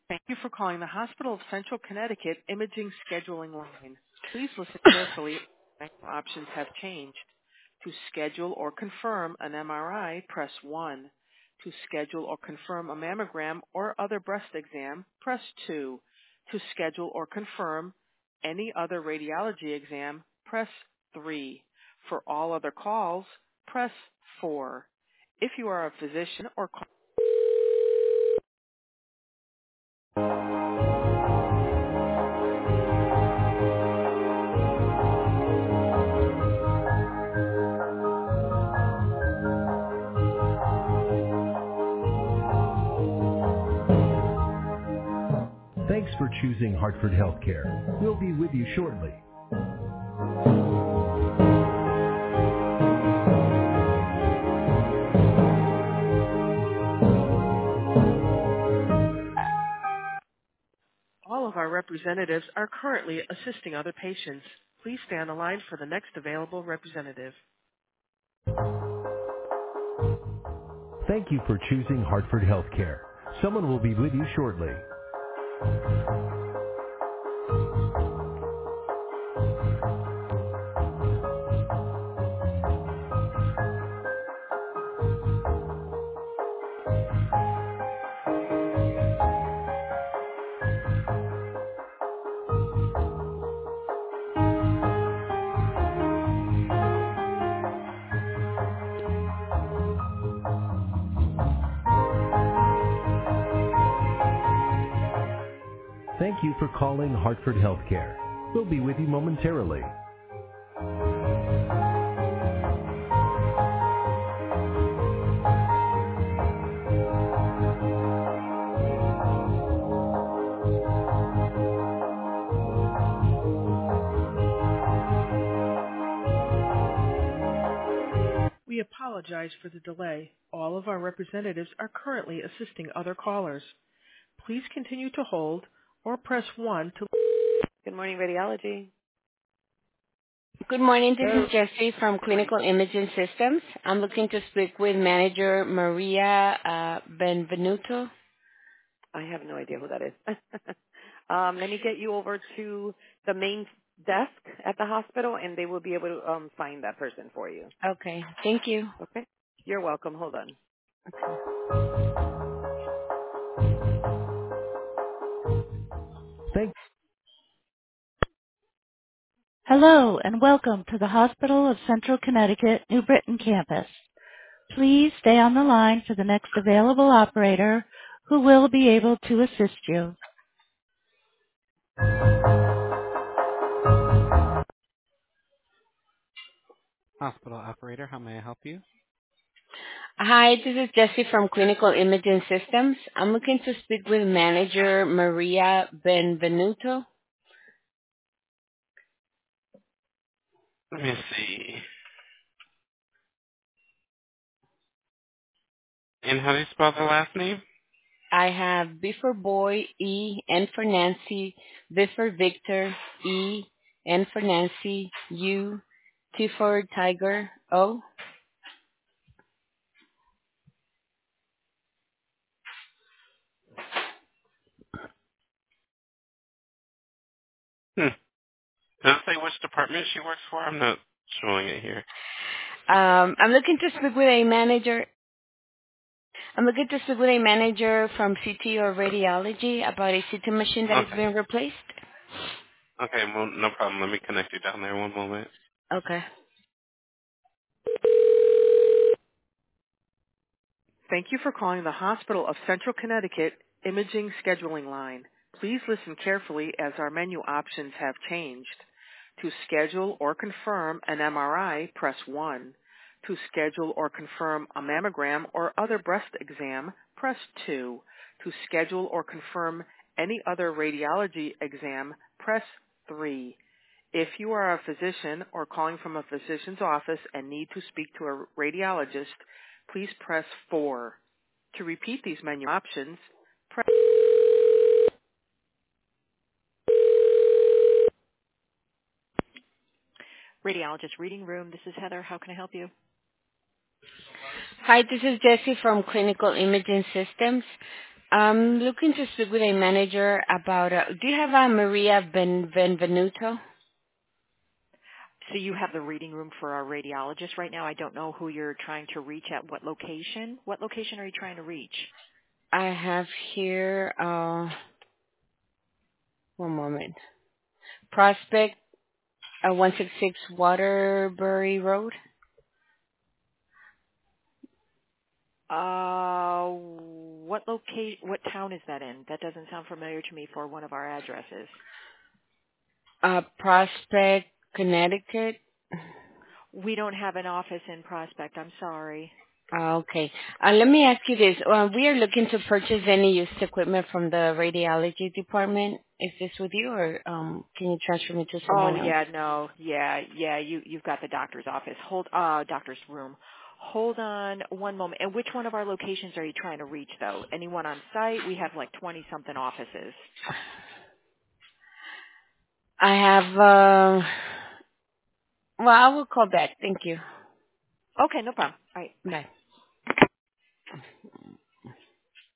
Thank you for calling the Hospital of Central Connecticut Imaging Scheduling Line. Please listen carefully. Options have changed. To schedule or confirm an MRI, press 1. To schedule or confirm a mammogram or other breast exam, press 2. To schedule or confirm any other radiology exam, press 3. For all other calls, press 4. If you are a physician or Thanks for choosing Hartford Healthcare. We'll be with you shortly. All of our representatives are currently assisting other patients. Please stay on the line for the next available representative. Thank you for choosing Hartford Healthcare. Someone will be with you shortly. Thank you for calling Hartford Healthcare. We'll be with you momentarily. We apologize for the delay. All of our representatives are currently assisting other callers. Please continue to hold or press 1 to... Good morning, radiology. Good morning. This Hello. is Jessie from Morning. Clinical Imaging Systems. I'm looking to speak with Manager Maria Benvenuto. I have no idea who that is. Let me get you over to the main desk at the hospital, and they will be able to find that person for you. Okay. Thank you. Okay? You're welcome. Hold on. Okay. Thank. Hello, and welcome to the Hospital of Central Connecticut, New Britain campus. Please stay on the line for the next available operator who will be able to assist you. Hospital operator, how may I help you? Hi, this is Jessie from Clinical Imaging Systems. I'm looking to speak with Manager Maria Benvenuto. Let me see. And how do you spell the last name? I have B for boy, E, N for Nancy, V for Victor, E, N for Nancy, U, T for Tiger, O. Does it say which department she works for? I'm not showing it here. I'm looking to speak with a manager. I'm looking to speak with a manager from CT or radiology about a CT machine that is Okay. being replaced. Okay, well, no problem. Let me connect you down there one moment. Okay. Thank you for calling the Hospital of Central Connecticut Imaging Scheduling Line. Please listen carefully as our menu options have changed. To schedule or confirm an MRI, press 1. To schedule or confirm a mammogram or other breast exam, press 2. To schedule or confirm any other radiology exam, press 3. If you are a physician or calling from a physician's office and need to speak to a radiologist, please press 4. To repeat these menu options, press Radiologist Reading Room. This is Heather. How can I help you? Hi, this is Jessie from Clinical Imaging Systems. I'm looking to speak with a manager about, do you have a Maria Benvenuto? So you have the reading room for our radiologist right now. I don't know who you're trying to reach at what location. What location are you trying to reach? I have here, one moment. Prospect, 166 Waterbury Road. What town is that in? That doesn't sound familiar to me for one of our addresses. Prospect, Connecticut. We don't have an office in Prospect. I'm sorry. Okay. Let me ask you this. We are looking to purchase any used equipment from the radiology department. Is this with you, or can you transfer me to someone Oh else? yeah, no, yeah. You've got the doctor's office. Doctor's room. Hold on one moment. And which one of our locations are you trying to reach, though? Anyone on site? We have like 20-something offices. I have, well, I will call back. Thank you. Okay, no problem. All right. Bye.